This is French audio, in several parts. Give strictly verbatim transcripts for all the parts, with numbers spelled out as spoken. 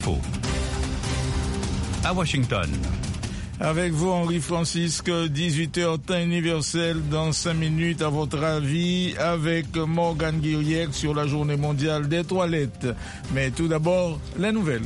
À Washington. Avec vous, Henri Francisque, dix-huit heures temps universel dans cinq minutes, à votre avis, avec Morgane Guiriec sur la journée mondiale des toilettes. Mais tout d'abord, les nouvelles.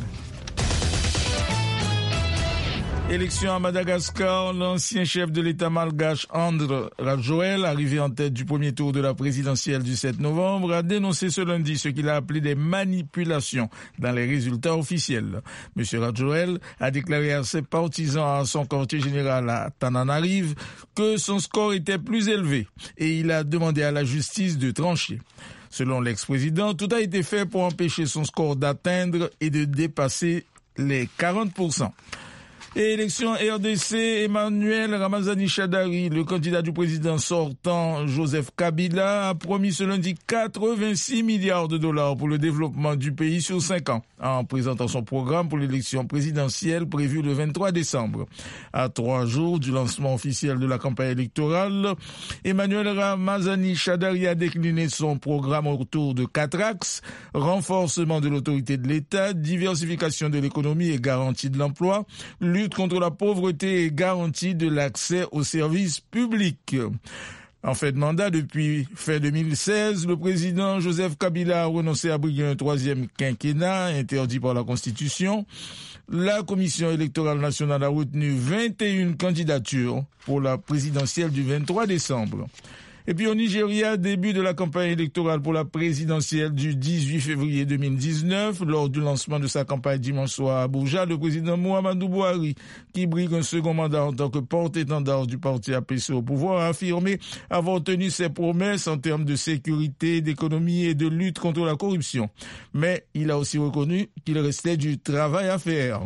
Élection à Madagascar, l'ancien chef de l'État malgache Andry Rajoelina, arrivé en tête du premier tour de la présidentielle du sept novembre, a dénoncé ce lundi ce qu'il a appelé des manipulations dans les résultats officiels. Monsieur Rajoelina a déclaré à ses partisans à son quartier général à Tananarive que son score était plus élevé et il a demandé à la justice de trancher. Selon l'ex-président, tout a été fait pour empêcher son score d'atteindre et de dépasser les quarante pour cent. Et élection R D C, Emmanuel Ramazani Shadary, le candidat du président sortant Joseph Kabila, a promis ce lundi quatre-vingt-six milliards de dollars pour le développement du pays sur cinq ans, en présentant son programme pour l'élection présidentielle prévue le vingt-trois décembre. À trois jours du lancement officiel de la campagne électorale, Emmanuel Ramazani Shadary a décliné son programme autour de quatre axes: renforcement de l'autorité de l'État, diversification de l'économie et garantie de l'emploi, lutte contre la pauvreté et garantie de l'accès aux services publics. En fait de mandat depuis fin deux mille seize, le président Joseph Kabila a renoncé à briguer un troisième quinquennat interdit par la Constitution. La Commission électorale nationale a retenu vingt et une candidatures pour la présidentielle du vingt-trois décembre. Et puis au Nigeria, début de la campagne électorale pour la présidentielle du dix-huit février deux mille dix-neuf, lors du lancement de sa campagne dimanche soir à Abuja, le président Muhammadu Buhari, qui brigue un second mandat en tant que porte-étendard du parti A P C au pouvoir, a affirmé avoir tenu ses promesses en termes de sécurité, d'économie et de lutte contre la corruption. Mais il a aussi reconnu qu'il restait du travail à faire.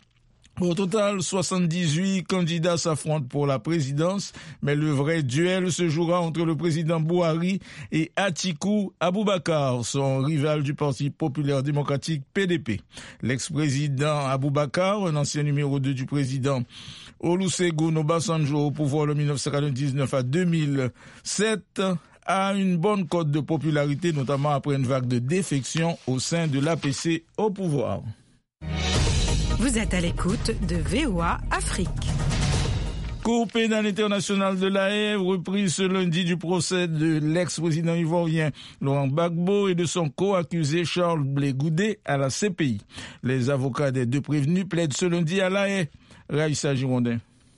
Au total, soixante-dix-huit candidats s'affrontent pour la présidence, mais le vrai duel se jouera entre le président Buhari et Atiku Abubakar, son rival du Parti populaire démocratique P D P. L'ex-président Abubakar, un ancien numéro deux du président Olusegun Obasanjo au pouvoir de dix-neuf cent quatre-vingt-dix-neuf à deux mille sept, a une bonne cote de popularité, notamment après une vague de défection au sein de l'A P C au pouvoir. Vous êtes à l'écoute de V O A Afrique. Cour pénale internationale de La Haye, reprise ce lundi du procès de l'ex-président ivoirien Laurent Gbagbo et de son co-accusé Charles Blé Goudé à la C P I. Les avocats des deux prévenus plaident ce lundi à La Haye. Raïssa Girondin.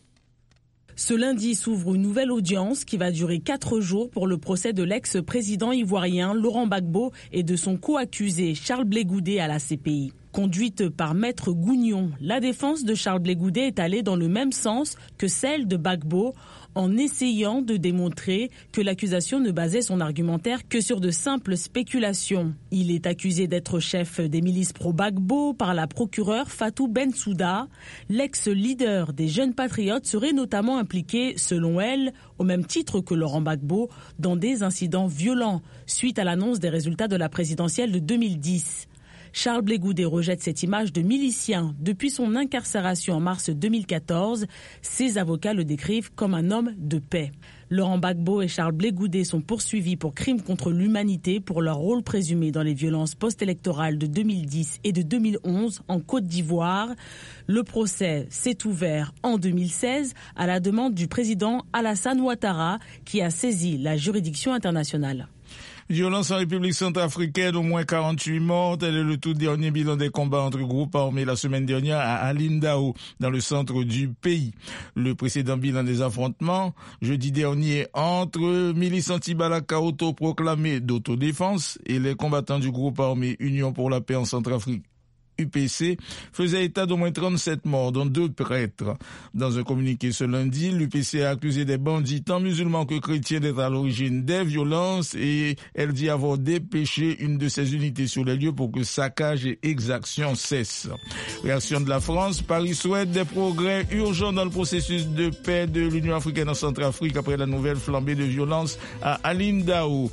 Ce lundi s'ouvre une nouvelle audience qui va durer quatre jours pour le procès de l'ex-président ivoirien Laurent Gbagbo et de son co-accusé Charles Blé Goudé à la C P I. Conduite par Maître Gougnon, la défense de Charles Blé Goudé est allée dans le même sens que celle de Gbagbo, en essayant de démontrer que l'accusation ne basait son argumentaire que sur de simples spéculations. Il est accusé d'être chef des milices pro-Gbagbo par la procureure Fatou Bensouda. L'ex-leader des Jeunes Patriotes serait notamment impliqué, selon elle, au même titre que Laurent Gbagbo, dans des incidents violents, suite à l'annonce des résultats de la présidentielle de deux mille dix. Charles Blé Goudé rejette cette image de milicien. Depuis son incarcération en mars deux mille quatorze, ses avocats le décrivent comme un homme de paix. Laurent Gbagbo et Charles Blé Goudé sont poursuivis pour crimes contre l'humanité pour leur rôle présumé dans les violences post-électorales de deux mille dix et de deux mille onze en Côte d'Ivoire. Le procès s'est ouvert en deux mille seize à la demande du président Alassane Ouattara qui a saisi la juridiction internationale. Violence en République centrafricaine, au moins quarante-huit morts. Tel est le tout dernier bilan des combats entre groupes armés la semaine dernière à Alindao, dans le centre du pays. Le précédent bilan des affrontements, jeudi dernier, entre milices anti-Balaka autoproclamées d'autodéfense et les combattants du groupe armé Union pour la paix en Centrafrique, U P C, faisait état d'au moins trente-sept morts, dont deux prêtres. Dans un communiqué ce lundi, l'U P C a accusé des bandits, tant musulmans que chrétiens, d'être à l'origine des violences et elle dit avoir dépêché une de ses unités sur les lieux pour que saccage et exaction cessent. Réaction de la France, Paris souhaite des progrès urgents dans le processus de paix de l'Union africaine en Centrafrique après la nouvelle flambée de violence à Alindao.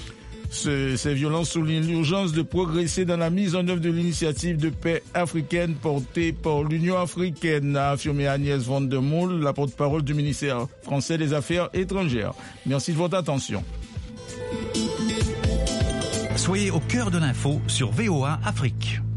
Ce, ces violences soulignent l'urgence de progresser dans la mise en œuvre de l'initiative de paix africaine portée par l'Union africaine, a affirmé Agnès Van der Moel, la porte-parole du ministère français des Affaires étrangères. Merci de votre attention. Soyez au cœur de l'info sur V O A Afrique.